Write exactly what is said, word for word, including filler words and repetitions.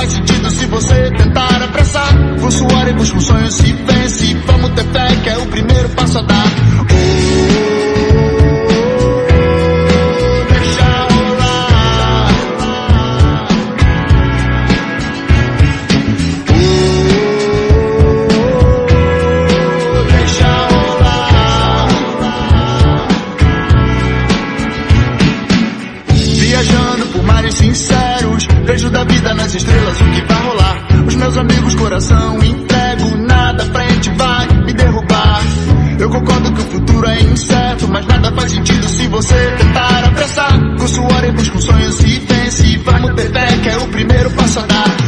faz sentido se você tentar apressar. Pulsa o ar e busca um sonho, se vence. Vamos ter fé que é o primeiro passo a dar. Viajando por mares sinceros, vejo da vida nas estrelas o que vai rolar. Os meus amigos, coração entrego, nada frente vai me derrubar. Eu concordo que o futuro é incerto, mas nada faz sentido se você tentar apressar. Com suor e busca um sonho, se vence. Vamos ter fé que é o primeiro passo a dar.